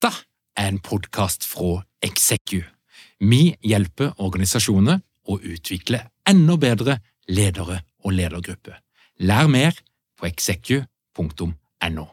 Dette en podcast fra Execu. Vi hjelper organisasjoner å utvikle enda bedre ledere og ledergrupper. Lær mer på execu.no.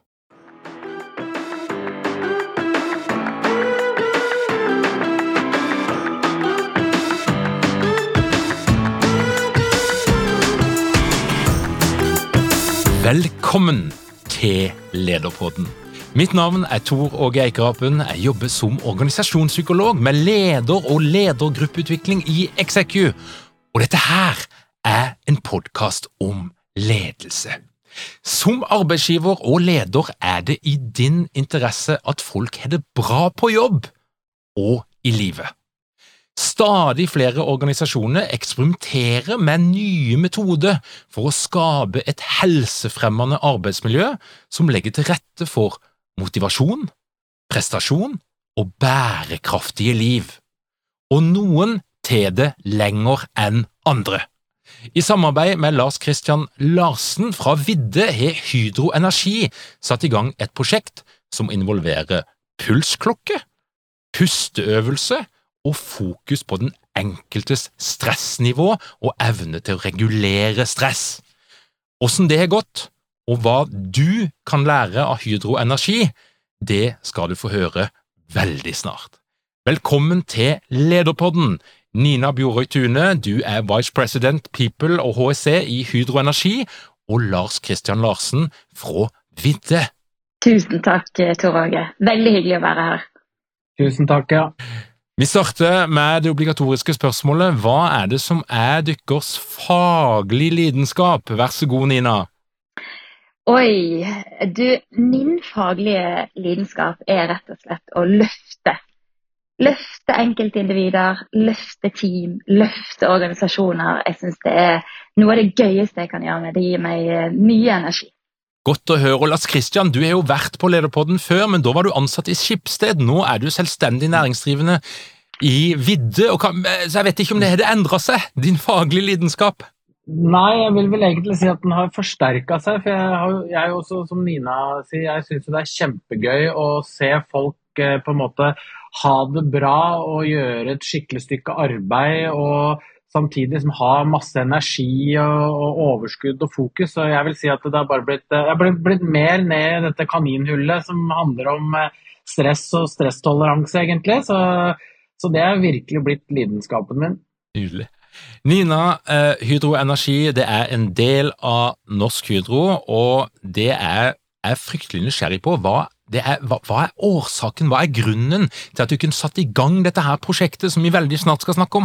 Velkommen til Lederpodden. Mitt navn Tor Åge Eikerapen. Jeg jobber som organisasjonspsykolog med leder- og ledergruppeutvikling i Execu. Og dette her en podcast om ledelse. Som arbeidsgiver og leder det i din interesse at folk har det bra på jobb og i livet. Stadig flere organisasjoner eksperimenterer med nye metoder for å skape et helsefremmende arbeidsmiljø som legger til rette for motivasjon, prestasjon og bærekraftige liv. Og noen til det lenger enn andre. I samarbeid med Lars Christian Larsen fra Vidde har Hydro Energi satt i gang et prosjekt som involverer pulsklokke, pusteøvelse og fokus på den enkeltes stressnivå og evne til å regulere stress. Hvordan det har gått, og hva du kan lære av Hydro Energi, det skal du få høre veldig snart. Velkommen til Lederpodden. Nina Bjorøy Tune, du Vice President People og HSE i Hydro Energi, og Lars Christian Larsen fra Vidde. Tusen takk, Tor Åge. Veldig hyggelig å være her. Tusen takk, ja. Vi starter med det obligatoriske spørsmålet. Hva det som dykkers faglig lidenskap? Vær så god, Nina. Oi, min faglige lidenskap rett og slett å løfte. Løfte enkeltindivider, løfte team, løfte organisasjoner. Jeg synes det noe av det gøyeste jeg kan gjøre. Det gir meg mye energi. Godt å høre, og Lars Christian, du har jo vært på Lederpodden før, men da var du ansatt i Skipsted. Nå du selvstendig næringsdrivende i Vidde, så jeg vet ikke om det hadde endret seg, din faglige lidenskap. Nei, jeg vil vel egentlig si at den har forsterket seg, for jeg også, som Nina sier, jeg synes det kjempegøy å se folk på en måte ha det bra og gjøre et skikkelig stykke arbeid, og samtidig som har masse energi og overskudd og fokus. Så jeg vil si at det har bare blitt mer ned i dette kaninhullet som handler om stress og stresstoleranse egentlig. Så det har virkelig blitt lidenskapen min. Nydelig. Nina, Hydro Energi, det en del av Norsk Hydro, og det fryktelig nysgjerrig på. Hva årsaken, hva grunnen til at du kunne satt i gang dette her prosjektet som vi veldig snart skal snakke om?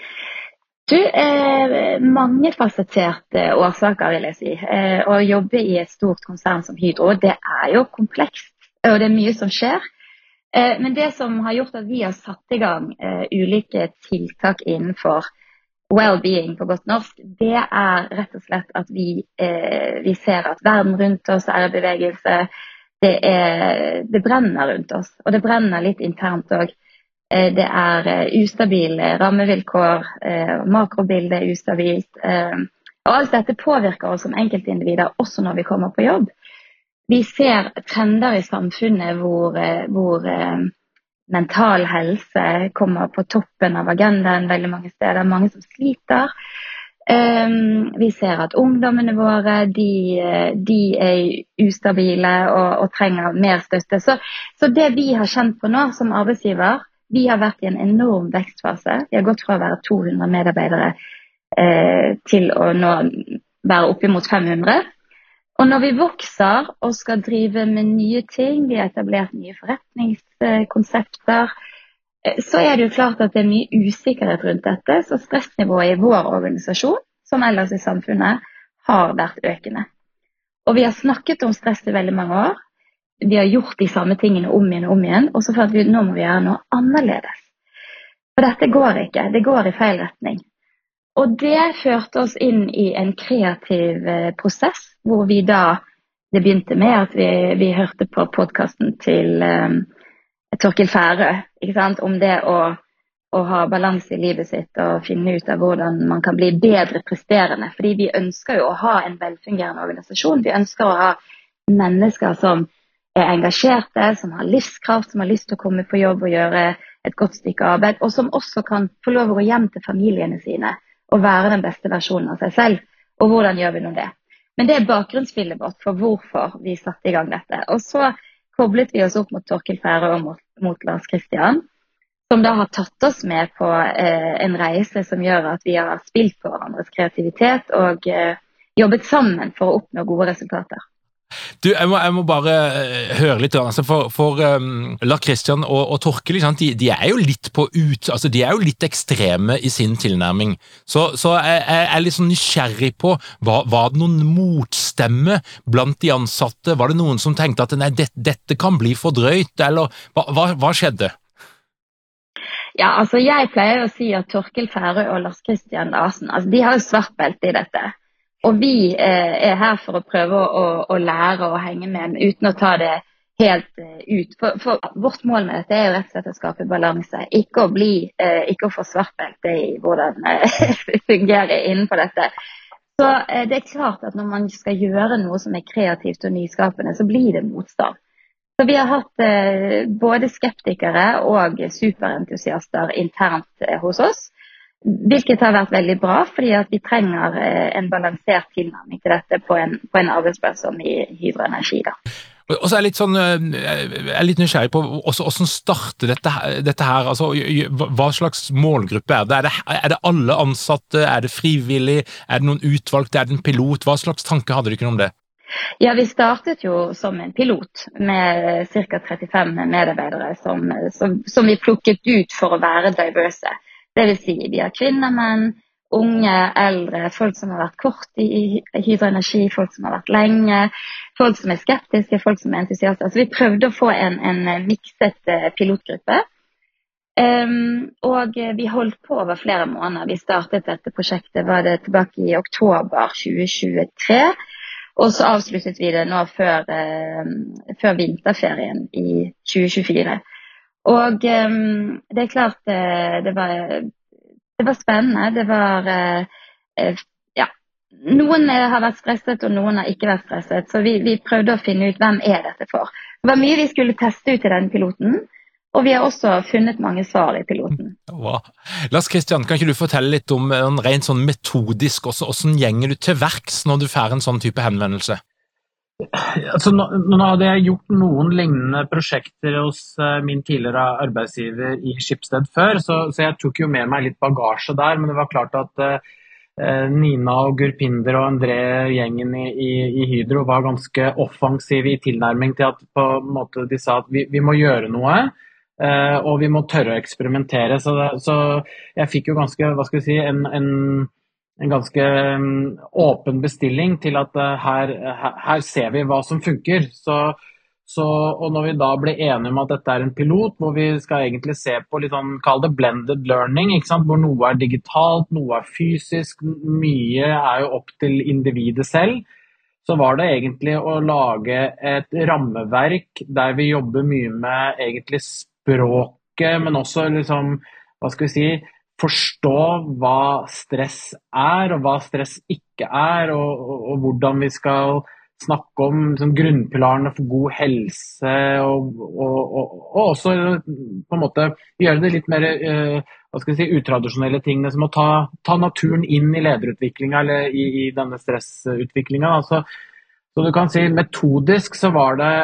Mangefasetterte årsaker vil jeg si. Å jobbe i et stort konsern som Hydro, det jo komplekst, og det mye som skjer. Men det som har gjort at vi har satt i gang ulike tiltak innenfor well-being på godt norsk, det rett og slett at vi ser at verden rundt oss i bevegelse. Det brenner rundt oss, og det brenner litt internt også. Det ustabile rammevilkår, makrobildet ustabilt, og alt dette påvirker oss som enkeltindivider også når vi kommer på jobb. Vi ser trender i samfunnet hvor mental helse kommer på toppen av agendaen veldig mange steder, mange som sliter. Vi ser at ungdommene våre, de ustabile og trenger mer støtte. Så det vi har kjent på nå som arbeidsgiver, vi har vært i en enorm vekstfase. Vi har gått fra å være 200 medarbeidere til å nå være opp imot 500. Og når vi vokser og skal drive med nye ting, vi har etablert nye forretningskonsepter, så det jo klart at det mye usikkerhet rundt dette, så stressnivået i vår organisasjon, som ellers i samfunnet, har vært økende. Og vi har snakket om stress i veldig mange år. Vi har gjort de samme tingene om igjen, og så fant vi nå må vi gjøre noe annerledes. For dette går ikke, det går i feil retning. Og det førte oss inn i en kreativ prosess, hvor det begynte med at vi hørte på podcasten til Torkil Færø, ikke sant? Om det å ha balanse i livet sitt og finne ut av hvordan man kan bli bedre presterende. Fordi vi ønsker jo å ha en velfungerende organisasjon. Vi ønsker å ha mennesker som engasjerte, som har livskraft, som har lyst til å komme på jobb og gjøre et godt stykke arbeid, og som også kan få lov å gå hjem til familiene sine og være den beste versjonen av seg selv. Og hvordan gjør vi nå det? Men det bakgrunnsbildet vårt for hvorfor vi satte i gang dette. Og så koblet vi oss opp mot Torkel Færø og mot Lars Christian, som da har tatt oss med på en reise som gjør at vi har spilt på hverandres kreativitet og jobbet sammen for å oppnå gode resultater. Du, jeg må bare høre litt, altså for Lars Christian og Torkel, de jo litt på altså de jo litt ekstreme i sin tilnærming, så jeg litt sånn nysgjerrig på, var det noen motstemme blant de ansatte? Var det noen som tenkte at nei, dette kan bli for drøyt, eller hva skjedde? Ja, altså jeg pleier å si at Torkel Færø og Lars Christian Larsen, altså de har jo svart belte i dette. Og vi her for å prøve å lære og henge med, uten å ta det helt ut. For vårt mål med dette jo rett og slett å skape balanse. Ikke å få svartbelte i hvordan det fungerer innenfor dette. Så det klart at når man skal gjøre noe som kreativt og nyskapende, så blir det motstand. Så vi har hatt både skeptikere og superentusiaster internt hos oss. Hvilket har vært veldig bra, fordi at vi trenger en balansert tilnærming til dette på en arbeidsplass som i Hydro Energi. Da. Og så litt sånn, jeg litt nysgjerrig på hvordan starter dette her, altså hva slags målgruppe det? Er det alle ansatte, det frivillig, det noen utvalgte, det en pilot? Hva slags tanke hadde du ikke om det? Ja, vi startet jo som en pilot med ca. 35 medarbeidere som vi plukket ut for å være diverse. Det vil si, vi har kvinner, menn, unge, eldre, folk som har vært kort i Hydro Energi, folk som har vært lenge, folk som skeptiske, folk som entusiaster. Så vi prøvde å få en mikset pilotgruppe. Og vi holdt på over flere måneder. Vi startet dette prosjektet, var det tilbake i oktober 2023. Og så avsluttet vi det nå før vinterferien i 2024. Og det klart, det var spennende, det var, ja, noen har vært stresset og noen har ikke vært stresset, så vi prøvde å finne ut hvem dette for. Det var mye vi skulle teste ut i den piloten, og vi har også funnet mange svar i piloten. Wow. Lars Christian, kan ikke du fortelle litt om rent sånn metodisk, hvordan gjenger du til verks når du får en sånn type henvendelse? Altså, nå hadde jeg gjort noen lignende prosjekter hos min tidligere arbeidsgiver i Schibsted før, så jeg tok jo med meg litt bagasje der, men det var klart at Nina og Gurpinder og André-gjengen i Hydro var ganske offensive i tilnærming til at på en måte de sa at vi må gjøre noe, og vi må tørre å eksperimentere, så jeg fikk jo ganske, hva skal vi si, en ganske åpen bestilling til at her ser vi hva som funker. Og når vi da ble enige om at dette en pilot, hvor vi skal egentlig se på litt sånn, kall det blended learning, ikke sant? Hvor noe digitalt, noe fysisk, mye jo opp til individet selv, så var det egentlig å lage et rammeverk der vi jobber mye med egentlig språket, men også liksom, hva skal vi si, forstå hva stress og hva stress ikke og hvordan vi skal snakke om liksom, grunnpilarene for god helse og også på en måte gjøre det litt mer hva skal vi si, utradisjonelle tingene som å ta naturen inn i lederutviklingen eller i denne stressutviklingen. Altså, så du kan si metodisk så var det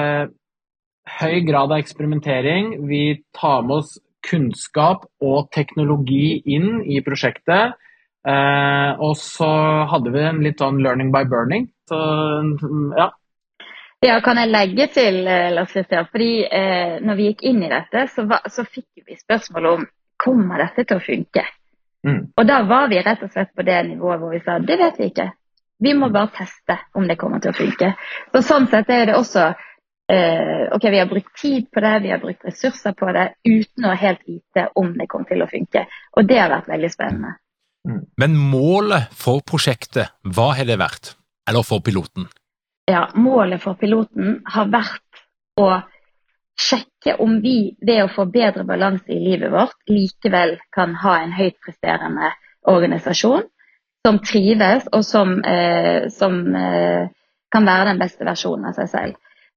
høy grad av eksperimentering. Vi tar med oss kunnskap og teknologi inn i prosjektet, og så hadde vi en litt sånn learning by burning, så ja. Ja, kan jeg legge til, Lars Christian, fordi når vi gikk inn i dette, så fikk vi spørsmål om, kommer dette til å funke? Og da var vi rett og slett på det nivået hvor vi sa, det vet vi ikke. Vi må bare teste om det kommer til å funke. Så sånn sett det også ok, vi har brukt tid på det, vi har brukt ressurser på det, uten å helt vite om det kommer til å funke. Og det har vært veldig spennende. Men målet for prosjektet, hva har det vært? Eller for piloten? Ja, målet for piloten har vært å sjekke om vi ved å få bedre balanse i livet vårt likevel kan ha en høyt presterende organisasjon som trives og som kan være den beste versjonen av seg selv.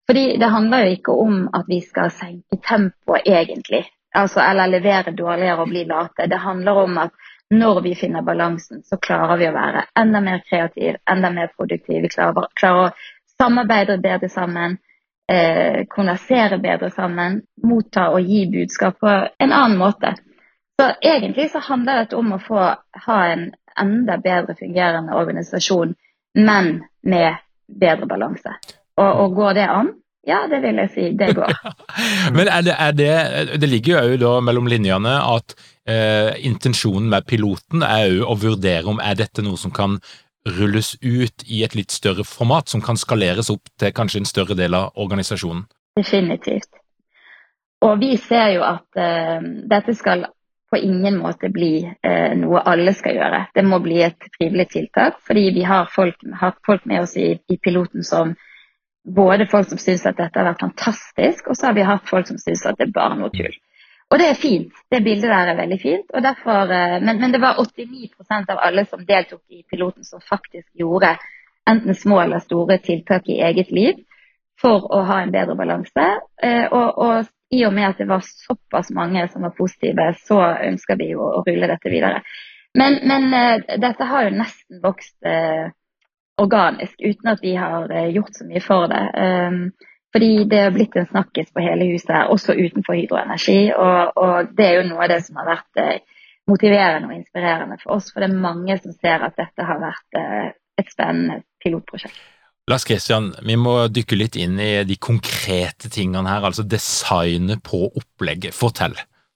Fordi det handler jo ikke om at vi skal senke tempoet egentlig, altså, eller levere dårligere og bli late. Det handler om at når vi finner balansen, så klarer vi å være enda mer kreativ, enda mer produktiv. Vi klarer å samarbeide bedre sammen, konversere bedre sammen, motta og gi budskap på en annen måte. Så egentlig så handler det om å ha en enda bedre fungerende organisasjon, men med bedre balanse. Og går det an? Ja, det vil jeg si, det går. Men det ligger jo da mellom linjene at intensjonen med piloten jo å vurdere om dette noe som kan rulles ut i et litt større format, som kan skaleres opp til kanskje en større del av organisasjonen. Definitivt. Og vi ser jo at dette skal på ingen måte bli noe alle skal gjøre. Det må bli et frivillig tiltak, fordi vi har folk med oss i piloten som både folk som synes at dette har vært fantastisk, og så har vi hatt folk som synes at det bare noe tull. Og det fint, det bildet der veldig fint, og derfor, men det var 89% av alle som deltok i piloten som faktisk gjorde enten små eller store tiltak i eget liv for å ha en bedre balanse, og i og med at det var såpass mange som var positive, så ønsker vi jo å rulle dette videre. Men dette har jo nesten vokst organisk, uten at vi har gjort så mye for det. Fordi det har blitt en snakkes på hele huset her, også utenfor Hydro Energi, og det jo noe av det som har vært motiverende og inspirerende for oss, for det mange som ser at dette har vært et spennende pilotprosjekt. Lars Christian, vi må dykke litt inn i de konkrete tingene her, altså designet på opplegget. Fortell.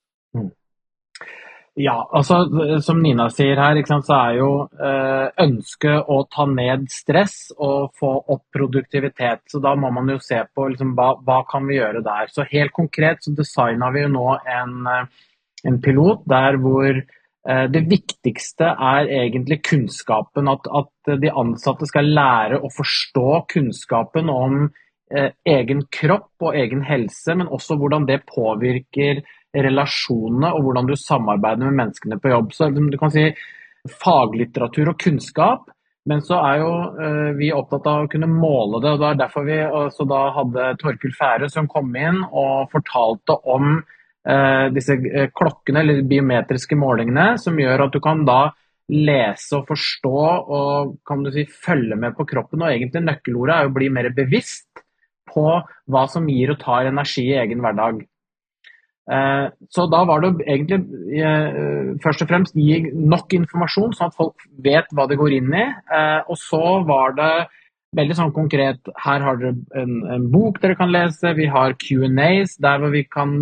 Ja, altså som Nina sier her, ikke sant, så jo ønsket å ta ned stress og få opp produktivitet. Så da må man jo se på liksom, hva kan vi gjøre der. Så helt konkret så designet vi jo nå en pilot der hvor det viktigste egentlig kunnskapen, at de ansatte skal lære å forstå kunnskapen om egen kropp og egen helse, men også hvordan det påvirker relasjonene og hvordan du samarbeider med menneskene på jobb. Så du kan si faglitteratur og kunnskap, men så jo vi opptatt av å kunne måle det, og det derfor vi så da hadde Torkil Færø som kom inn og fortalte om disse klokkene eller biometriske målingene som gjør at du kan da lese og forstå og kan du si følge med på kroppen, og egentlig nøkkelordet å bli mer bevisst på hva som gir og tar energi i egen hverdag. Så da var det egentlig først og fremst gi nok informasjon sånn at folk vet hva det går inn i, og så var det veldig sånn konkret, her har dere en bok dere kan lese, vi har Q&As der hvor vi kan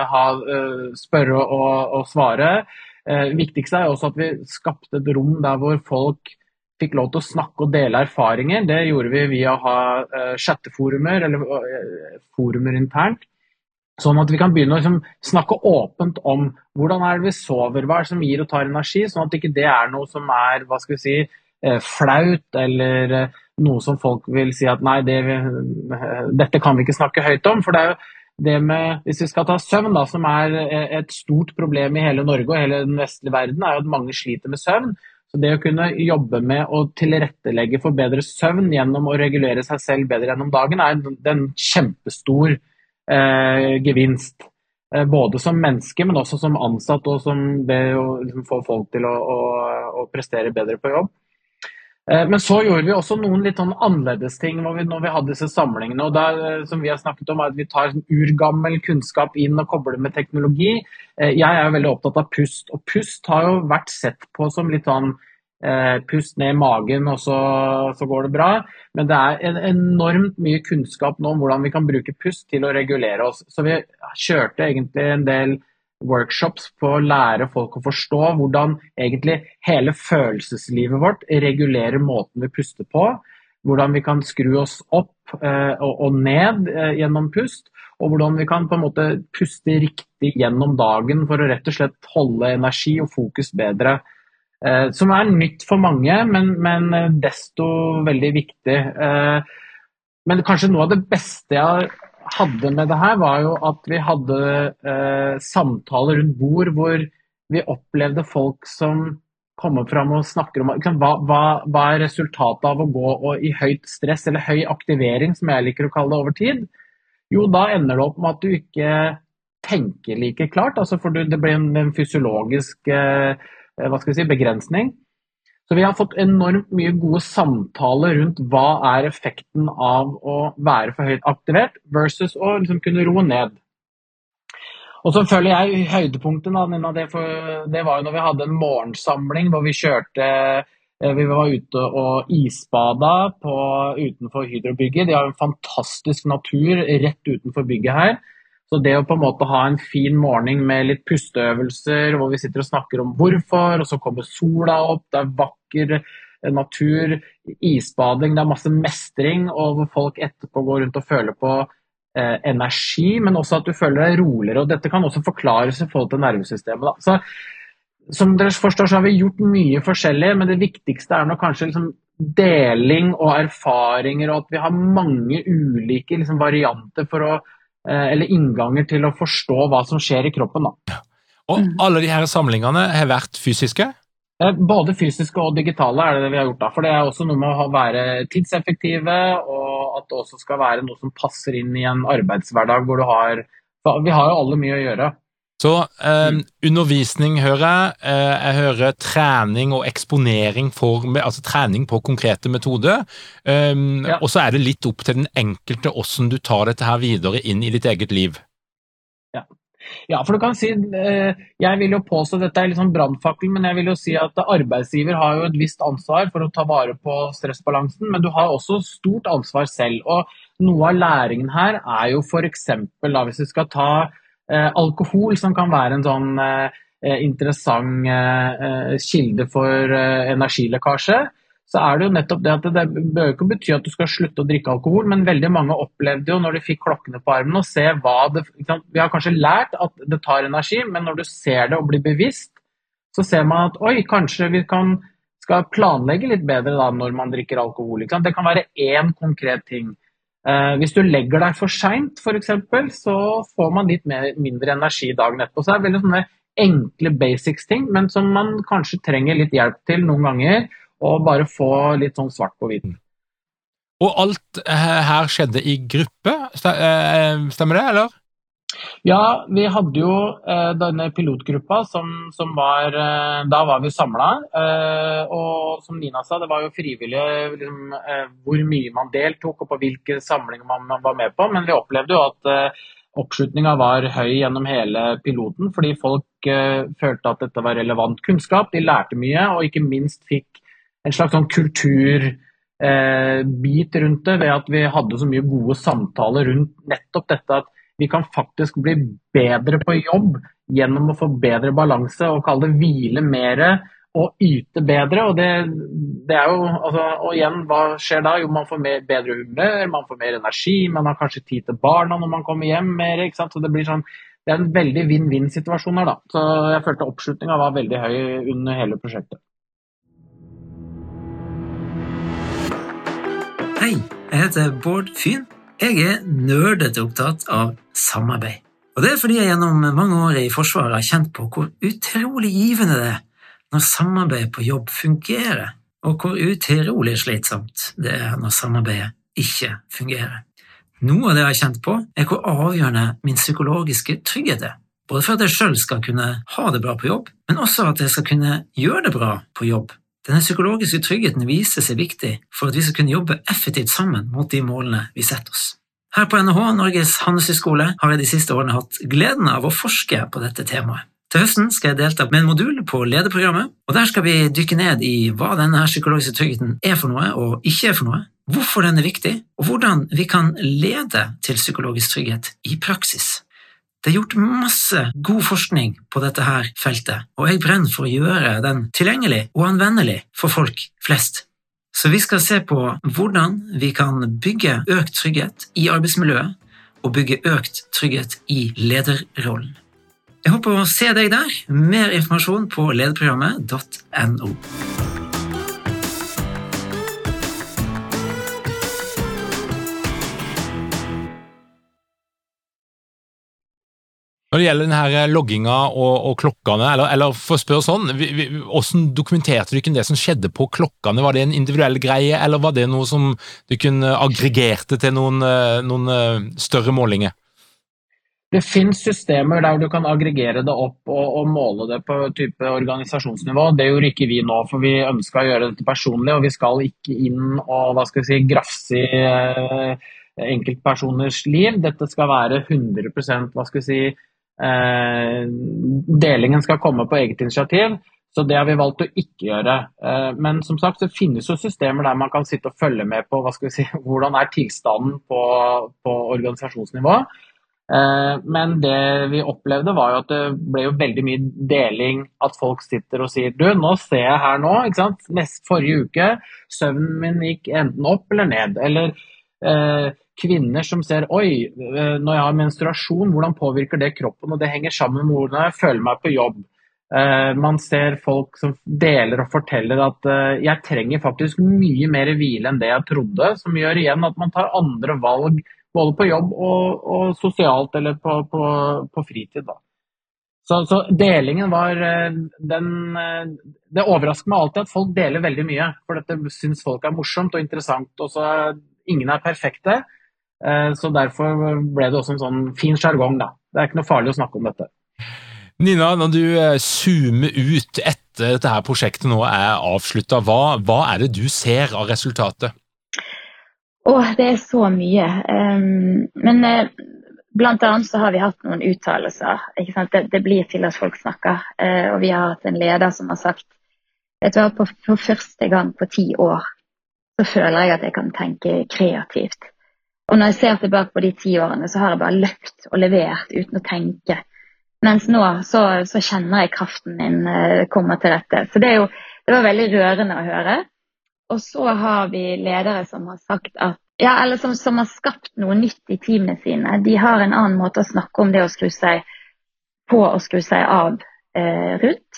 spørre og svare. Viktigste også at vi skapte et rom der hvor folk fikk lov til å snakke og dele erfaringer. Det gjorde vi via å ha chatteforumer eller forumer internt. Sånn at vi kan begynne å liksom snakke åpent om hvordan det vi sover, hva som gir og tar energi, sånn at ikke det noe som hva skal vi si, flaut eller noe som folk vil si at nei, dette kan vi ikke snakke høyt om, for det jo det med, hvis vi skal ta søvn da, som et stort problem i hele Norge og hele den vestlige verden, jo at mange sliter med søvn. Så det å kunne jobbe med å tilrettelegge for bedre søvn gjennom å regulere seg selv bedre gjennom dagen en kjempestor gevinst. Både som menneske, men også som ansatt, og som det å liksom, få folk til å prestere bedre på jobb. Men så gjorde vi også noen litt sånn annerledes ting når vi hadde disse samlingene, og der, som vi har snakket om, at vi tar urgammel kunnskap inn og kobler med teknologi. Jeg jo veldig opptatt av pust, og pust har jo vært sett på som litt sånn pust ned i magen, og så går det bra. Men det enormt mye kunnskap nå om hvordan vi kan bruke pust til å regulere oss. Så vi kjørte egentlig en del workshops på å lære folk å forstå hvordan egentlig hele følelseslivet vårt regulerer måten vi puster på, hvordan vi kan skru oss opp og ned gjennom pust, og hvordan vi kan på en måte puste riktig gjennom dagen for å rett og slett holde energi og fokus bedre. Som nytt for mange, men desto veldig viktig. Men kanskje noe av det beste jeg hadde med det her var jo at vi hadde samtaler rundt bord hvor vi opplevde folk som kommer fram og snakker om hva resultatet av å gå i høyt stress eller høy aktivering, som jeg liker å kalle det over tid. Jo, da ender det opp med at du ikke tenker like klart, altså for det blir en fysiologisk hva skal vi si, begrensning. Så vi har fått enormt mye gode samtaler rundt hva effekten av å være for høyt aktivert versus å liksom kunne roe ned. Og så føler jeg høydepunktet Nina, det var jo når vi hadde en morgensamling hvor vi var ute og isbada utenfor Hydro-bygget. De har en fantastisk natur rett utenfor bygget her. Så det å på en måte ha en fin morgen med litt pusteøvelser, hvor vi sitter og snakker om hvorfor, og så kommer sola opp, det vakker natur, isbading, det masse mestring, og hvor folk etterpå går rundt og føler på energi, men også at du føler deg roligere, og dette kan også forklares i forhold til nervesystemet. Da. Så som dere forstår så har vi gjort mye forskjellig, men det viktigste nok kanskje liksom deling og erfaringer, og at vi har mange ulike liksom, varianter eller innganger til å forstå hva som skjer i kroppen. Da. Og alle de her samlingene har vært fysiske? Både fysiske og digitale det vi har gjort da, for det også noe med å være tidseffektive, og at det også skal være noe som passer inn i en arbeidshverdag hvor vi har jo alle mye å gjøre. Så undervisning hører jeg hører trening og eksponering altså trening på konkrete metoder, og så det litt opp til den enkelte hvordan du tar dette her videre inn i ditt eget liv. Ja, for du kan si, jeg vil jo påstå at dette litt sånn brandfakkel, men jeg vil jo si at arbeidsgiver har jo et visst ansvar for å ta vare på stressbalansen, men du har også stort ansvar selv, og noe av læringen her jo for eksempel, da, hvis vi skal ta alkohol, som kan være en sånn interessant kilde for energilekkasje, så det jo nettopp det at det bør ikke bety at du skal slutte å drikke alkohol, men veldig mange opplevde jo når de fikk klokkene på armen og se vi har kanskje lært at det tar energi, men når du ser det og blir bevisst, så ser man at kanskje vi skal planlegge litt bedre da når man drikker alkohol. Det kan være en konkret ting. Hvis du legger deg for sent, for eksempel, så får man litt mindre energi dagen etterpå. Så det veldig sånne enkle basics ting, men som man kanskje trenger litt hjelp til noen ganger, og bare få litt sånn svart på hvitten. Og alt her skjedde i gruppe, stemmer det, eller? Ja, vi hadde jo denne pilotgruppa som var, da var vi samlet, og som Nina sa, det var jo frivillig liksom, hvor mye man deltok og på hvilke samlinger man var med på, men vi opplevde jo at oppslutningen var høy gjennom hele piloten, fordi folk følte at dette var relevant kunnskap, de lærte mye, og ikke minst fikk en slags sånn kulturbit rundt det, ved at vi hadde så mye gode samtaler rundt nettopp dette at vi kan faktisk bli bedre på jobb gjennom å få bedre balanse og kalle det hvile mer og yte bedre, og det jo, altså, og igjen, hva skjer da? Jo, man får bedre humør, man får mer energi, man har kanskje tid til barna når man kommer hjem mer, ikke sant? Så det blir sånn, det en veldig vinn-vinn-situasjon her da, så jeg følte oppslutningen var veldig høy under hele prosjektet. Hei, jeg heter Bård Fyn. Jeg nerdete opptatt av samarbeid. Og det fordi jeg gjennom mange år i Forsvaret har kjent på hvor utrolig givende det når samarbeid på jobb fungerer, og hvor utrolig slitsomt det når samarbeidet ikke fungerer. Noe av det jeg har kjent på hvor avgjørende min psykologiske trygghet både for at jeg selv skal kunne ha det bra på jobb, men også at jeg skal kunne gjøre det bra på jobb. Denne psykologiske tryggheten viser seg viktig for at vi skal kunne jobbe effektivt sammen mot de målene vi setter oss. Her på NHH, Norges Handelshøyskole, har jeg de siste årene hatt gleden av å forske på dette temaet. Til høsten skal jeg delta med en modul på lederprogrammet, og der skal vi dykke ned i hva denne psykologiske tryggheten for noe og ikke for noe, hvorfor den viktig, og hvordan vi kan lede til psykologisk trygghet i praksis. Det gjort masse god forskning på dette her feltet, og jeg brenner for å gjøre den tilgjengelig og anvendelig for folk flest. Så vi skal se på hvordan vi kan bygge økt trygghet i arbeidsmiljøet og bygge økt trygghet i lederrollen. Jeg håper å se deg der. Mer informasjon på lederprogrammet.no. Når det gjelder denne logginga og klokkene, eller for å spørre sånn, hvordan dokumenterte du ikke det som skjedde på klokkene? Var det en individuell greie, eller var det noe som du kunne aggregerte til noen større målinger? Det finnes systemer der du kan aggregere det opp og måle det på type organisasjonsnivå. Det gjorde ikke vi nå, for vi ønsket å gjøre dette personlig, og vi skal ikke inn og grafse i enkeltpersoners liv. Dette skal være 100%, delingen skal komme på eget initiativ, så det har vi valgt å ikke gjøre. Men som sagt, så finnes jo systemer der man kan sitte og følge med på, hvordan tilstanden på organisasjonsnivå. Men det vi opplevde var jo at det ble jo veldig mye deling, at folk sitter og sier, du, nå ser jeg her nå, ikke sant? Forrige uke, søvnen min gikk enten opp eller ned, eller kvinner som ser, oi, når jeg har menstruasjon, hvordan påvirker det kroppen, og det henger sammen med hvordan jeg føler meg på jobb. Man ser folk som deler og forteller at jeg trenger faktisk mye mer hvile enn det jeg trodde, som gjør igjen at man tar andre valg, både på jobb og sosialt eller på fritid. Da. Så delingen var, det overrasker meg alltid at folk deler veldig mye, for dette synes folk er morsomt og interessant, og så ingen er perfekte. Så derfor ble det også en sånn fin jargong da. Det er ikke noe farlig å snakke om dette. Nina, når du zoomer ut etter dette her prosjektet nå er avsluttet, hva er det du ser av resultatet? Det er så mye. Men blant annet så har vi hatt noen uttalelser. Ikke sant? Det blir til at folk snakker. Og vi har hatt en leder som har sagt, vet du, på første gang på 10 år, så føler jeg at jeg kan tenke kreativt. Og når jeg ser tilbake på de 10 årene, så har jeg bare løpt og levert uten å tenke. Mens nå så kjenner jeg kraften min komme til dette. Så det var veldig rørende å høre. Og så har vi ledere som har sagt at, eller som har skapt noe nytt i teamene sine. De har en annen måte å snakke om det å skru seg på og skru seg av rundt.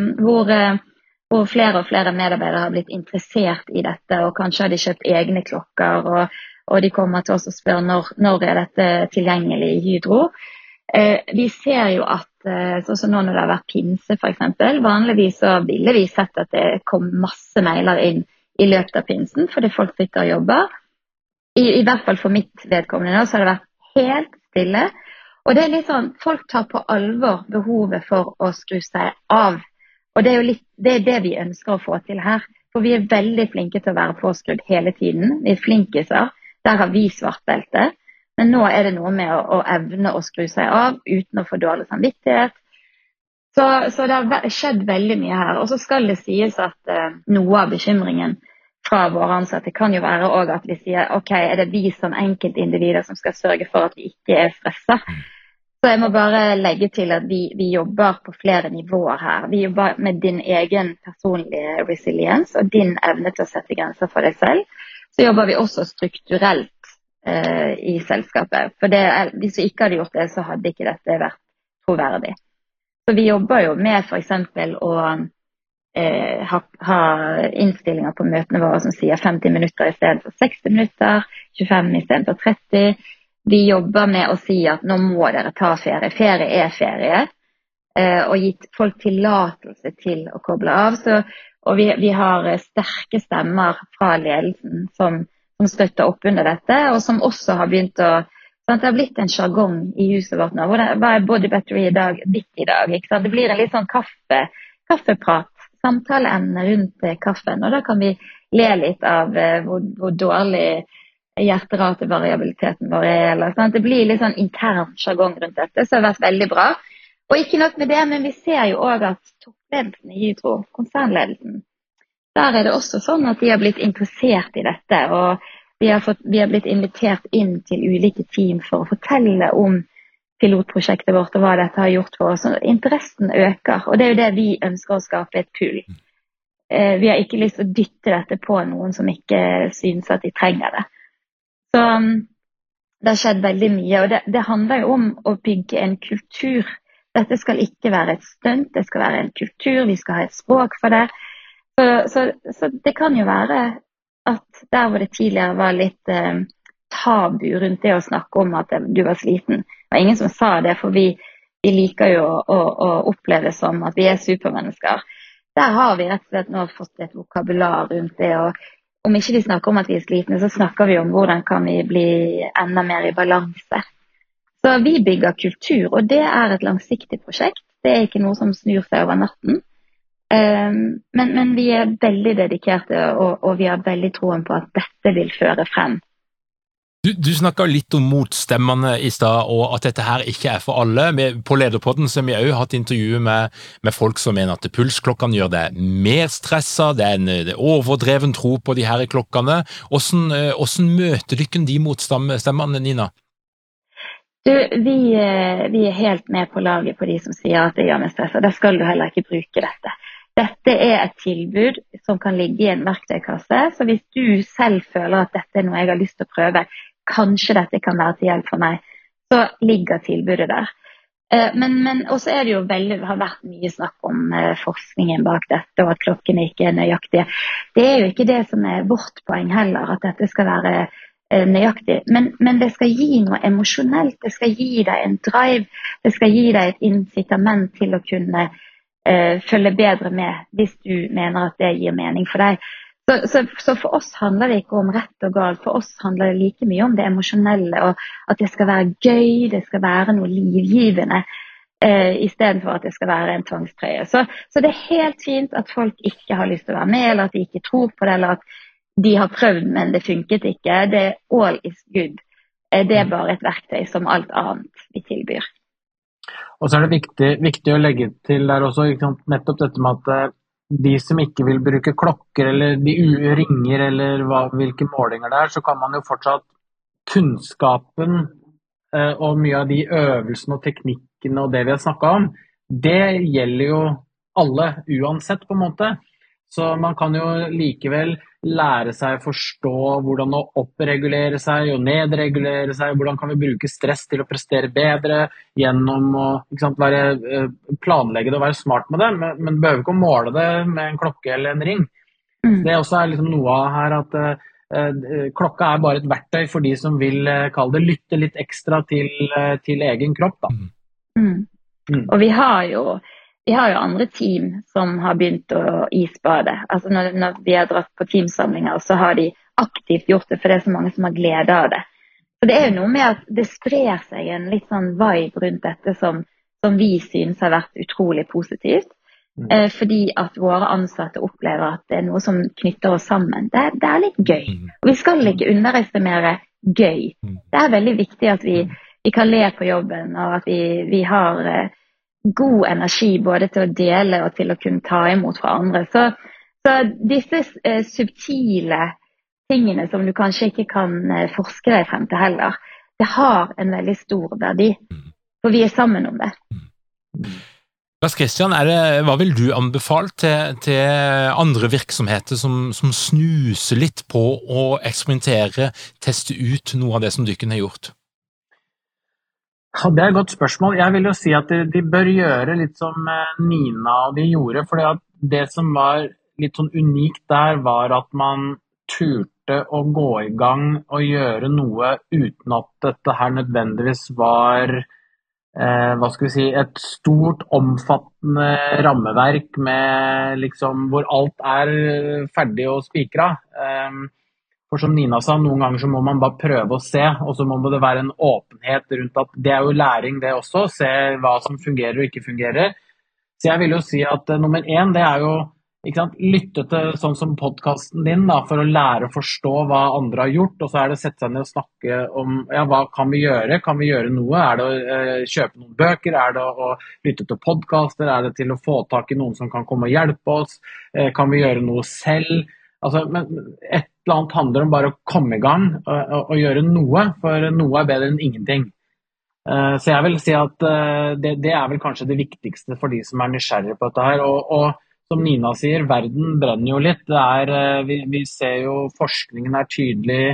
Hvor flere og flere medarbeidere har blitt interessert i dette, og kanskje har de kjøpt egne klokker, og de kommer til oss og spør når er dette tilgjengelig i Hydro. Vi ser jo at, sånn som nå når det har vært pinse for eksempel, vanligvis så ville vi sett at det kom masse mailer inn i løpet av pinsen, fordi folk sitter og jobber. I hvert fall for mitt vedkommende nå, så har det vært helt stille. Og det er litt sånn, folk tar på alvor behovet for å skru seg av. Og det er det vi ønsker å få til her. For vi er veldig flinke til å være påskrudd hele tiden. Vi er flinkiser. Der har vi svartbelte. Men nå er det noe med å evne å skru seg av uten å få dårlig samvittighet. Så det har skjedd veldig mye her. Og så skal det sies at noe av bekymringen fra våre ansatte kan jo være også at vi sier, ok, er det vi som enkeltindivider som skal sørge for at vi ikke er stresset? Så jeg må bare legge til at vi jobber på flere nivåer her. Vi jobber med din egen personlige resiliens og din evne til å sette grenser for deg selv. Så jobber vi også strukturelt i selskapet. For hvis vi ikke hadde gjort det, så hadde ikke dette vært troverdig. Så vi jobber jo med for eksempel å ha innstillinger på møtene våre som sier 50 minutter i stedet for 60 minutter, 25 i stedet for 30. Vi jobber med å si at nå må dere ta ferie. Ferie er ferie. Og gitt folk tillatelse til å koble av. Og vi har sterke stemmer fra ledelsen som støtter opp under dette, og som også har begynt å... Det har blitt en jargong i huset vårt nå. Hva er body battery i dag? Ditt i dag, ikke sant? Det blir en litt sånn kaffeprat, samtaleemne rundt kaffen, og da kan vi le litt av hvor dårlig hjerterate-variabiliteten vår er, eller sånn. Det blir litt sånn intern jargong rundt dette, så det har vært veldig bra. Og ikke nok med det, men vi ser jo også at toppledelsen i Hydro, konsernledelsen, der er det også sånn at de har blitt interessert i dette, og vi har blitt invitert inn til ulike team for å fortelle om pilotprosjektet vårt og hva dette har gjort for oss. Så interessen øker, og det er jo det vi ønsker å skape et pull. Vi har ikke lyst til å dytte dette på noen som ikke synes at de trenger det. Så det har skjedd veldig mye, og det handler jo om å bygge en kultur. Dette skal ikke være et stunt, det skal være en kultur, vi skal ha et språk for det. Så det kan jo være at der hvor det tidligere var litt tabu rundt det å snakke om at du var sliten. Det var ingen som sa det, for vi vi liker jo å oppleve som at vi supermennesker. Der har vi rett og slett nå fått et vokabular rundt det, og om ikke vi snakker om at vi slitne, så snakker vi om hvordan kan vi bli enda mer i balanse. Så vi bygger kultur, og det et langsiktig prosjekt. Det ikke noe som snur seg over natten. Men vi veldig dedikerte, og vi har veldig troen på at dette vil føre frem. Du snakket litt om motstemmene i sted, og at dette her ikke for alle. På Lederpodden så har vi også hatt intervjuer med folk som mener at pulsklokkene gjør det mer stresset, det en overdreven tro på de her klokkene. Hvordan møter dere de motstemmene, Nina? Vi helt med på laget på de som sier at det gjør meg stresset. Da skal du heller ikke bruke dette. Dette et tilbud som kan ligge i en verktøykasse, så hvis du selv føler at dette noe jeg har lyst til å prøve, kanskje dette kan være til hjelp for meg, så ligger tilbudet der. Men også det jo har vært mye snakk om forskningen bak dette, og at klokkene ikke nøyaktige. Det jo ikke det som vårt poeng heller, at dette skal være nøyaktig, men det skal gi noe emosjonelt, det skal gi deg en drive, det skal gi deg et incitament til å kunne følge bedre med, hvis du mener at det gir mening for deg. Så for oss handler det ikke om rett og galt, for oss handler det like mye om det emosjonelle, og at det skal være gøy, det skal være noe livgivende, I stedet for at det skal være en tvangstrøye. Så det helt fint at folk ikke har lyst til å være med, eller at de ikke tror på det, eller at de har prøvd, men det funket ikke. Det all is good. Det bare et verktøy som alt annet vi tilbyr. Og så det viktig å legge til der også, nettopp dette med at de som ikke vil bruke klokker, eller de ringer, eller hvilke målinger det så kan man jo fortsatt kunnskapen og mye av de øvelsene og teknikkene og det vi har snakket om, det gjelder jo alle uansett på en måte. Så man kan jo likevel lære seg å forstå hvordan å opregulere seg og nedregulere seg, hvordan kan vi bruke stress til å prestere bedre gjennom å planlegge det og være smart med det, men behøver ikke å måle det med en klokke eller en ring. Det også liksom noe av her at klokka bare et verktøy for de som vil kalle det lytte litt ekstra til egen kropp da. Og vi har jo andre team som har begynt å isbade. Altså når vi har dratt på teamsamlinger, så har de aktivt gjort det, for det så mange som har glede av det. Så det jo noe med at det sprer seg en litt sånn vibe rundt dette som vi synes har vært utrolig positivt. Fordi at våre ansatte opplever at det noe som knytter oss sammen. Det litt gøy. Og vi skal ikke underestimere gøy. Det veldig viktig at vi kan le på jobben, og at vi har god energi både til å dele og til å kunne ta imot fra andre. Så disse subtile tingene som du kanskje ikke kan forske deg frem til heller, det har en veldig stor verdi, for vi sammen om det. Lars Christian, hva vil du anbefale til andre virksomheter som snuser litt på å eksperimentere, teste ut noe av det som dere har gjort? Ja, det et godt spørsmål. Jeg vil jo si at de bør gjøre litt som Nina og de gjorde, for det som var litt sånn unikt der var at man turte å gå i gang og gjøre noe uten at dette her nødvendigvis var et stort, omfattende rammeverk med liksom, hvor alt ferdig og spikret. For som Nina sa, noen ganger så må man bare prøve å se, og så må det være en åpenhet rundt at det jo læring det også, se hva som fungerer og ikke fungerer. Så jeg vil jo si at nummer 1, det jo lytte til sånn som podcasten din da, for å lære å forstå hva andre har gjort, og så det sette seg ned og snakke om hva kan vi gjøre noe? Det å kjøpe noen bøker? Det å lytte til podcaster? Det til å få tak i noen som kan komme og hjelpe oss? Kan vi gjøre noe selv? Altså, men et eller annet handler om bare å komme i gang og gjøre noe, for noe bedre enn ingenting. Så jeg vil si at det vel kanskje det viktigste for de som nysgjerrige på dette her, og som Nina sier, verden brenner jo litt. Vi ser jo forskningen tydelig,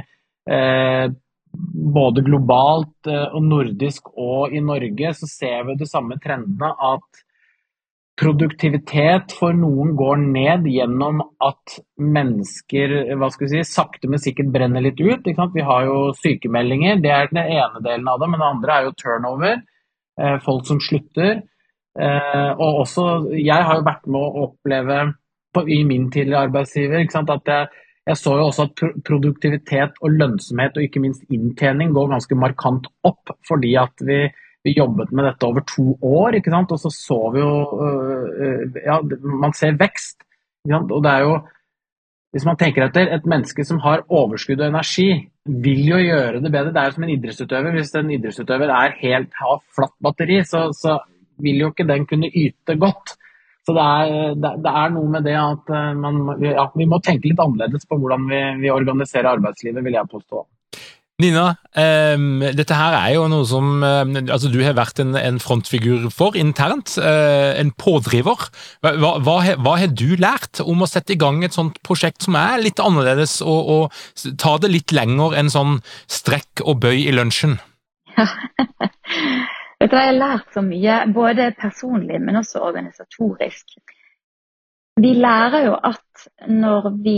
både globalt og nordisk og i Norge, så ser vi de samme trendene at produktivitet for noen går ned gjennom at mennesker, sakte men sikkert brenner litt ut. Ikke sant? Vi har jo sykemeldinger, det den ene delen av det, men det andre jo turnover. folk som slutter. Og også, jeg har jo vært med å oppleve i min tidligere arbeidsgiver, ikke sant, at jeg så jo også at produktivitet og lønnsomhet og ikke minst inntjening går ganske markant opp, fordi at vi jobbet med dette over 2 år, ikke sant, og så vi jo, ja, man ser vekst, ikke sant, og det jo, hvis man tenker etter, et menneske som har overskudd og energi, vil jo gjøre det bedre. Det jo som en idrettsutøver. Hvis en idrettsutøver har flatt batteri, så vil jo ikke den kunne yte godt. Så det noe med det at vi må tenke litt annerledes på hvordan vi organiserer arbeidslivet, vil jeg påstå. Nina, dette her jo noe som altså du har vært en frontfigur for internt, en pådriver. Hva har du lært om å sette i gang et sånt prosjekt som litt annerledes, og ta det litt lenger enn sånn strekk og bøy i lunsjen? Ja, vet du, jeg har lært så mye, både personlig, men også organisatorisk. Vi lærer jo at når vi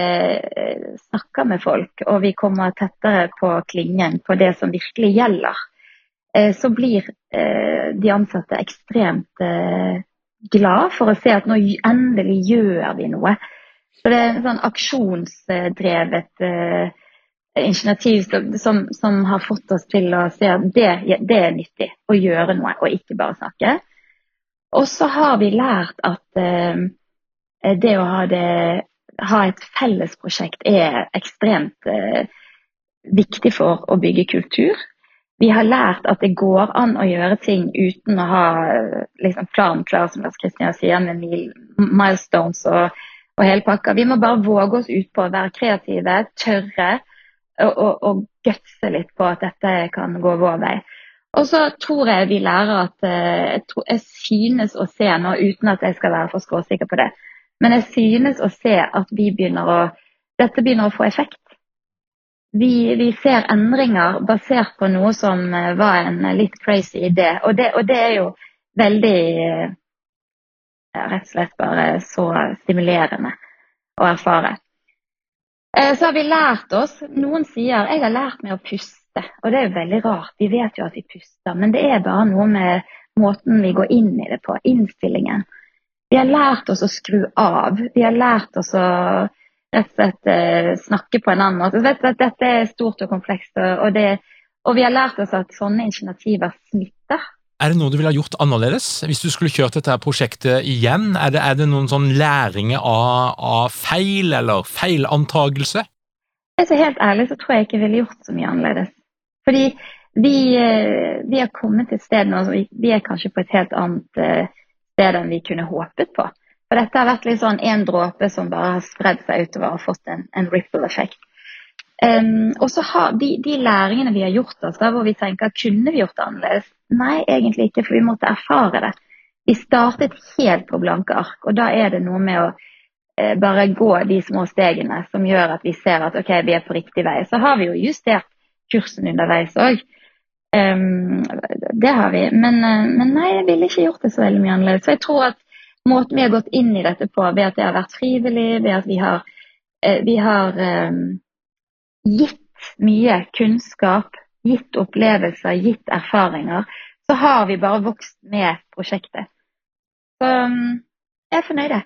snakker med folk, og vi kommer tettere på klingen på det som virkelig gjelder, så blir de ansatte ekstremt glad for å se at nå endelig gjør vi noe. Så det en sånn aksjonsdrevet initiativ som har fått oss til å se at det nyttig å gjøre noe, og ikke bare snakke. Og så har vi lært at det å ha et felles prosjekt ekstremt viktig for å bygge kultur. Vi har lært at det går an å gjøre ting uten å ha liksom, planen klar, som Lars Kristian sier, med milestones og hele pakka. Vi må bare våge oss ut på å være kreative, tørre og gutse litt på at dette kan gå vår vei. Og så tror jeg vi lærer at jeg synes å se nå, uten at jeg skal være for skråsikker på det, men jeg synes å se at dette begynner å få effekt. Vi ser endringer basert på noe som var en litt crazy idé, og det jo veldig rett og slett bare så stimulerende å erfare. Så har vi lært oss, noen sier, jeg har lært meg å puste, og det jo veldig rart, vi vet jo at vi puster, men det bare noe med måten vi går inn i det på, innstillingen. Vi har lært oss å skru av. Vi har lært oss å rett og slett snakke på en annen måte. Så vet du at dette stort og komplekst, og vi har lært oss at sånne initiativer smitter. Det noe du ville ha gjort annerledes? Hvis du skulle kjørt dette prosjektet igjen, det noen sånn læringer av feil eller feilantagelse? Så helt ærlig så tror jeg ikke jeg ville gjort så mye annerledes. Fordi vi har kommet til et sted nå, vi kanskje på et helt annet sted enn vi kunne håpet på. For dette har vært litt sånn en dråpe som bare har spredd seg utover og fått en ripple-effekt. Og så har de læringene vi har gjort oss, hvor vi tenker, kunne vi gjort det annerledes? Nei, egentlig ikke, for vi måtte erfare det. Vi startet helt på blanke ark, og da det noe med å bare gå de små stegene som gjør at vi ser at ok, vi på riktig vei. Så har vi jo justert kursen underveis også. Det har vi, men nei, jeg ville ikke gjort det så veldig mye annerledes. Så jeg tror at måten vi har gått inn i dette på, ved at det har vært frivillig, ved at vi har gitt mye kunnskap, gitt opplevelser, gitt erfaringer, så har vi bare vokst med prosjektet. Så jeg fornøyd.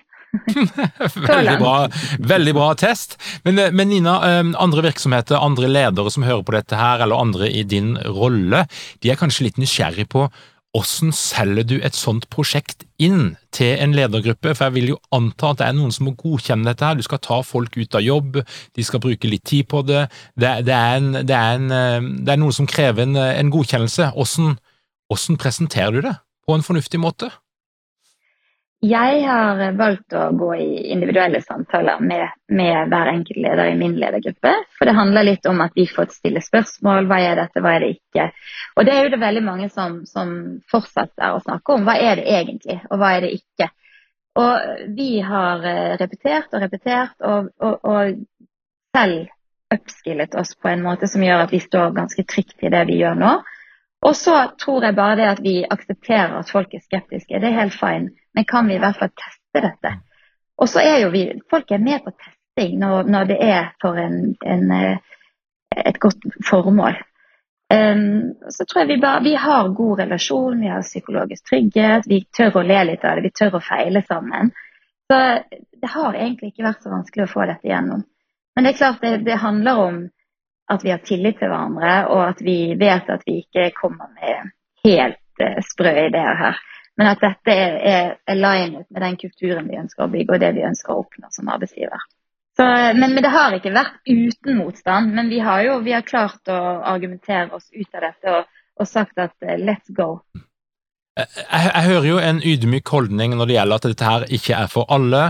Veldig bra test. Men Nina, andre virksomheter, andre ledere som hører på dette her, eller andre i din rolle, de kanskje litt nysgjerrig på hvordan selger du et sånt prosjekt inn til en ledergruppe? For jeg vil jo anta at det noen som må godkjenne dette her. Du skal ta folk ut av jobb, de skal bruke litt tid på det. Det noe som krever en godkjennelse. Hvordan presenterer du det på en fornuftig måte? Jeg har valgt å gå i individuelle samtaler med hver enkelt leder i min ledergruppe, for det handler litt om at vi får stille spørsmål, hva dette, hva det ikke? Og det jo det veldig mange som fortsetter å snakke om, hva det egentlig, og hva det ikke? Og vi har repetert og selv oppskillet oss på en måte som gjør at vi står ganske trygt i det vi gjør nå. Og så tror jeg bare det at vi aksepterer at folk skeptiske, det helt fine, men kan vi i hvert fall teste dette? Og så jo folk med på testing når det for et godt formål. Så tror jeg vi har god relasjon, vi har psykologisk trygghet, vi tør å le litt av det, vi tør å feile sammen. Så det har egentlig ikke vært så vanskelig å få dette igjennom. Men det klart det handler om at vi har tillit til hverandre, og at vi vet at vi ikke kommer med helt sprø ideer her. Men at dette er alignet med den kulturen vi ønsker å bygge, og det vi ønsker å oppnå som arbeidsgiver. Så, men det har ikke vært uten motstand, men vi har klart å argumentere oss ut av dette og sagt at let's go. Jeg hører jo en ydmyk holdning når det gjelder at dette her ikke er for alle.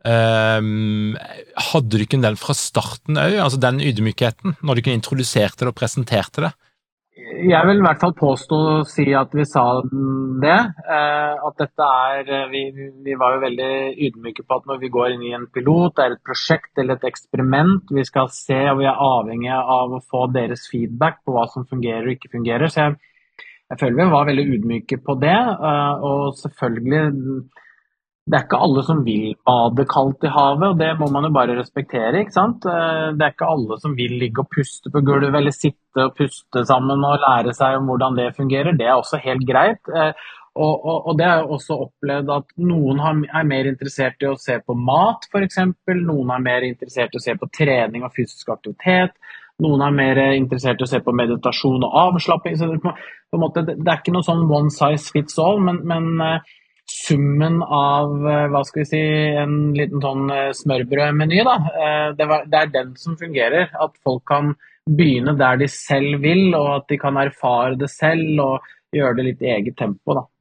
Hadde du ikke den fra starten også, altså den ydmykheten, når du ikke introduserte det og presenterte det? Jeg vil i hvert fall påstå å si at vi sa det, at dette vi var jo veldig ydmyke på at når vi går inn i en pilot, det er et prosjekt eller et eksperiment, vi skal se og vi er avhengige av å få deres feedback på hva som fungerer og ikke fungerer, så jeg føler vi var veldig ydmyke på det, og selvfølgelig det er ikke alle som vil bade kaldt i havet, og det må man jo bare respektere, ikke sant? Det er ikke alle som vil ligge og puste på gulvet, eller sitte og puste sammen og lære seg om hvordan det fungerer. Det er også helt greit. Og det har jeg også opplevd at noen er mer interessert i å se på mat, for eksempel. Noen er mer interessert i å se på trening og fysisk aktivitet. Noen er mer interessert i å se på meditasjon og avslapping. Så på en måte, det er ikke noe sånn one size fits all, men summen av, hva skal vi si, en liten sånn smørbrødmeny da, det er den som fungerer, at folk kan begynne der de selv vil, og at de kan erfare det selv, og gjøre det litt i eget tempo da.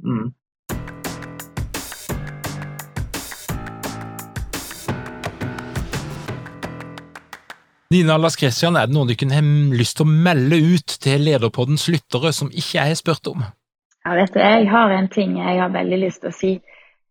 Nina og Lars Christian, er det noe du kunne ha lyst til å melde ut til Lederpoddens lyttere som ikke jeg har spurt om? Ja, vet du, jeg har en ting jeg har veldig lyst til å si.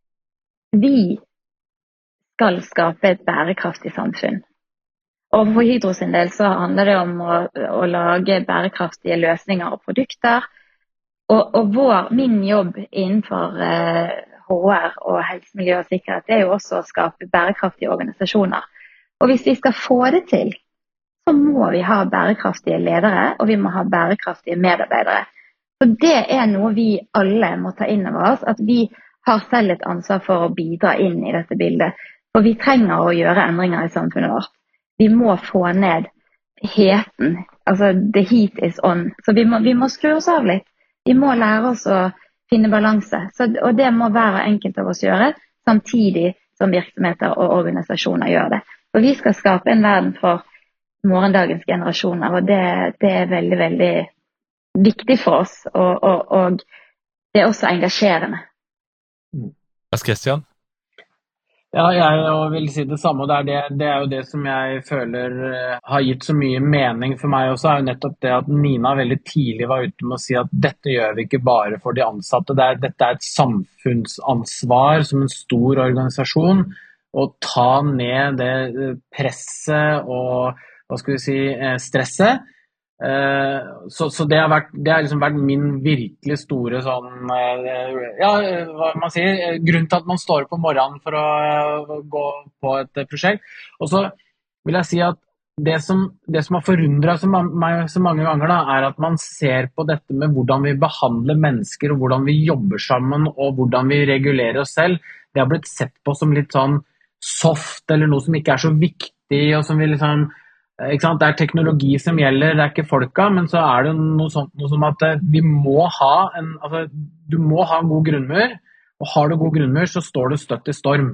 Vi skal skape et bærekraftig samfunn. Og for Hydro sin del så handler det om å lage bærekraftige løsninger og produkter. Og min jobb innenfor HR og helse, miljø og sikkerhet, det er jo også å skape bærekraftige organisasjoner. Og hvis vi skal få det til, så må vi ha bærekraftige ledere, og vi må ha bærekraftige medarbeidere. Så det er noe vi alle må ta inn over oss, at vi har selv et ansvar for å bidra inn i dette bildet. For vi trenger å gjøre endringer i samfunnet vårt. Vi må få ned heten, altså the heat is on. Så vi må skru oss av litt. Vi må lære oss å finne balanse. Og det må hver enkelt av oss gjøre, samtidig som virksomheter og organisasjoner gjør det. For vi skal skape en verden for morgendagens generasjoner, og det er veldig, veldig viktig for oss, og det er også engasjerende. Lars Christian? Ja, jeg vil si det samme. Det er jo det som jeg føler har gitt så mye mening for meg også, er jo nettopp det at Nina veldig tidlig var ute med å si at dette gjør vi ikke bare for de ansatte. Dette er et samfunnsansvar som en stor organisasjon, å ta ned det presset og, hva skal vi si, stresset. Så det har liksom vært min virkelig store sånn, ja, hva man sier, grunn til at man står opp om morgenen for å gå på et prosjekt. Og så vil jeg si at det som har forundret meg så mange ganger da, er at man ser på dette med hvordan vi behandler mennesker, og hvordan vi jobber sammen, og hvordan vi regulerer oss selv. Det har blitt sett på som litt sånn soft, eller noe som ikke er så viktig, og som vi liksom, ikke sant? Det er teknologi som gjelder, det er ikke folka, men så er det noe sånt noe som at vi må ha du må ha en god grunnmur, og har du god grunnmur så står du støtt i storm.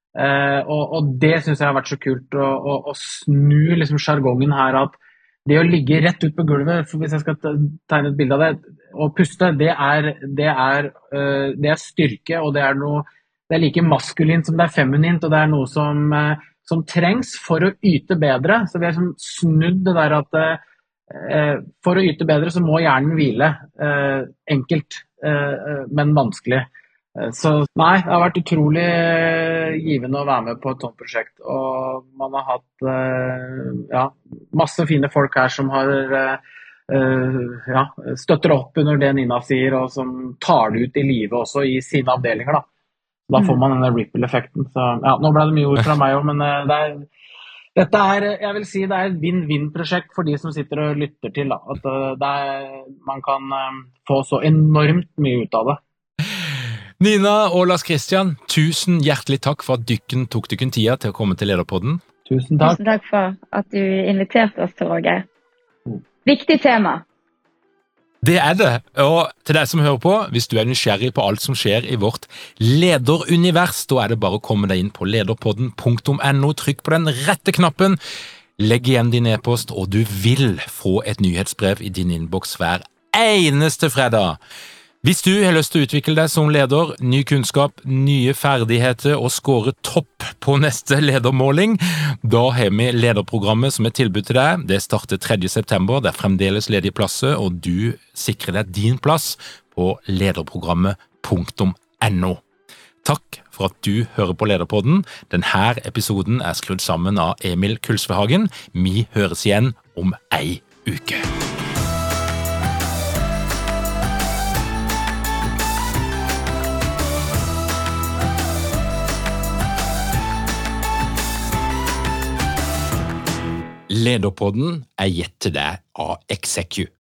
Og det synes jeg har vært så kult å snu liksom jargongen her, at det å ligge rett ut på gulvet, for hvis jeg skal tegne et bilde av det, og puste, det er styrke, og det er like maskulint som det er feminint, og det er noe som trengs for å yte bedre. Så vi har liksom snudd det der at for å yte bedre så må hjernen hvile. Enkelt, men vanskelig. Så nei, det har vært utrolig givende å være med på et sånt prosjekt. Og man har hatt masse fine folk her som har støtter opp under det Nina sier, og som tar det ut i livet også i sine avdelinger da. Da får man denne ripple-effekten. Så ja, nå ble det mye ord fra meg også, men det Dette jeg vil si, det et win-win-prosjekt for de som sitter og lytter til. Da. At man kan få så enormt mye ut av det. Nina og Lars Christian, tusen hjertelig takk for at dykken tok dykken tida til å komme til Lederpodden. Tusen takk. Tusen takk for at du inviterte oss til, Roger. Viktig tema. Det det, og til deg som hører på, hvis du nysgjerrig på alt som skjer i vårt lederunivers, da det bare å komme deg inn på lederpodden.no, trykk på den rette knappen, legg igjen din e-post, og du vil få et nyhetsbrev i din innboks hver eneste fredag. Hvis du har lyst til å utvikle deg som leder, ny kunnskap, nye ferdigheter og score topp på neste ledermåling, da har vi lederprogrammet som tilbud til deg. Det starter 3. september, det fremdeles ledige plasser, og du sikrer deg din plass på lederprogrammet.no. Takk for at du hører på Lederpodden. Denne episoden skrudd sammen av Emil Kulsvehagen. Vi høres igjen om ei uke. Lederpodden gitt til deg av Execu.